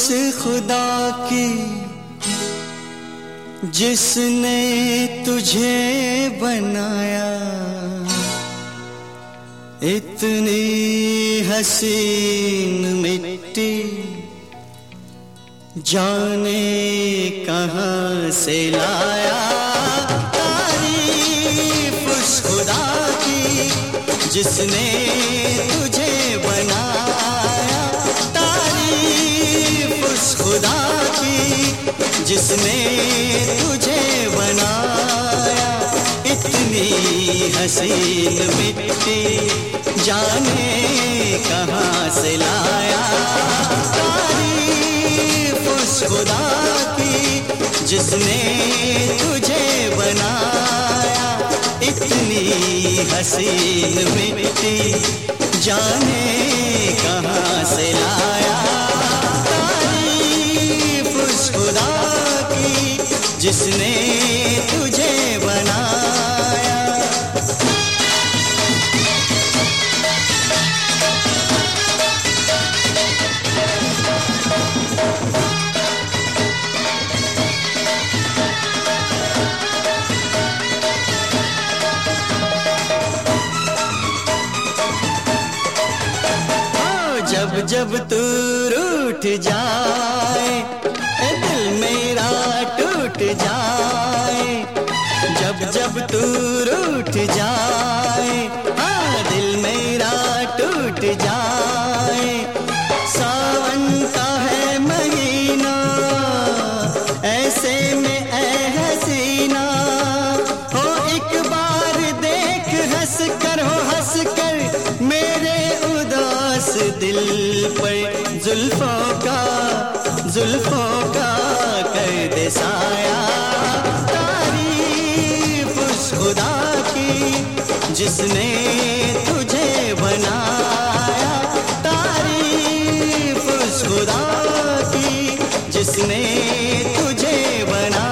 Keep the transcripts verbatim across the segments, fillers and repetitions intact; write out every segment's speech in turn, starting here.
खुदा की जिसने तुझे बनाया, इतनी हसीन मिट्टी जाने कहाँ से लाया। तारीफ उस खुदा की जिसने तुझे बनाया, तारीफ उस खुदा की जिसने तुझे बनाया, इतनी हसीन मिट्टी जाने कहाँ से लाया। तारीफ उस खुदा की जिसने तुझे बनाया, इतनी हसीन मिट्टी जाने कहाँ से लाया। तारीफ उस खुदा की जिसने तुझे बनाया। जब जब तू रूठ जाए, दिल मेरा टूट जाए। जब जब तू रूठ जाए, हाँ दिल मेरा टूट जाए। सावन का है महीना, ऐसे में ऐ हसीना, हो एक बार देख हंस कर, हो हंस कर मेरे उदास दिल पर जुल्फों का जुल्फों का कर दे साया। तारीफ उस खुदा की जिसने तुझे बनाया, तारीफ उस खुदा की जिसने तुझे बनाया।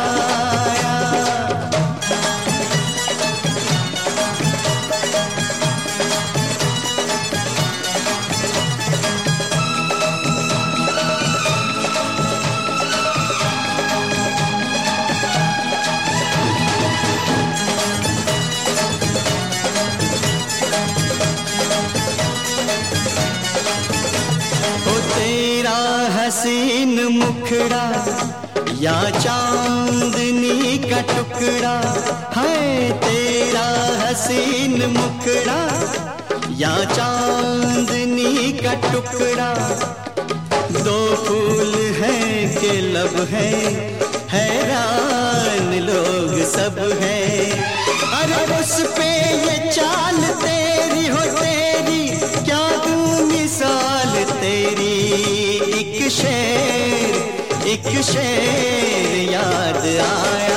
हसीन मुखड़ा या चांदनी का टुकड़ा है, तेरा हसीन मुखड़ा या चांदनी का टुकड़ा। दो फूल हैं के लब है, हैरान लोग सब हैं। अरे उस पे ये चाल तेरी हो तेरी, क्या तू मिसाल तेरी। एक शेर एक शेर याद आया।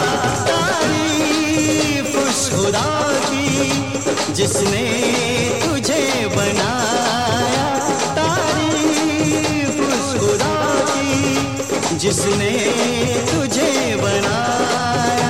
तारीफ उस खुदा की जिसने तुझे बनाया, तारीफ उस खुदा की जिसने तुझे बनाया।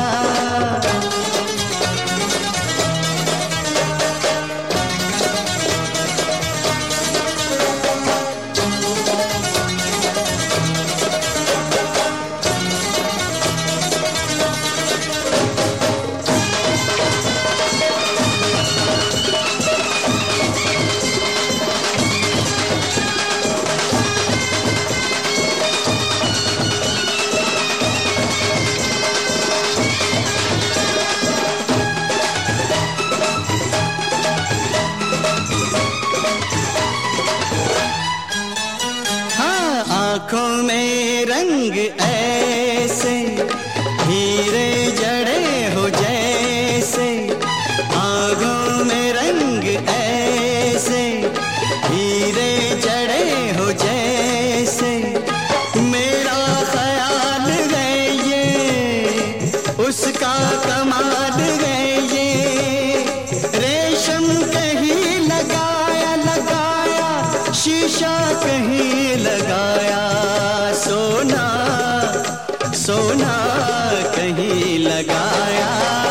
आँखों में रंग ऐसे हीरे जड़े हो जैसे, आँखों में रंग ऐसे हीरे जड़े हो जैसे। मेरा ख्याल है ये उसका कमाल है ये, रेशम कहीं लगाया लगाया, शीशा कहीं लगाया, सोना सोना कहीं लगाया।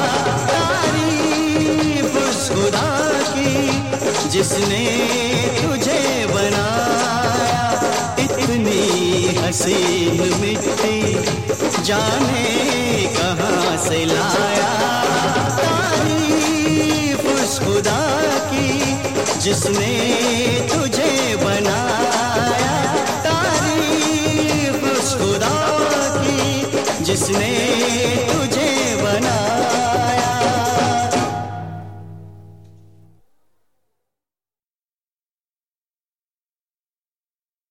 तारीफ उस खुदा की जिसने तुझे बनाया, इतनी हसीन मिट्टी जाने कहाँ से लाया। तारीफ उस खुदा की जिसने तुझे बनाया, तारीफ उस खुदा की जिसने तुझे बनाया।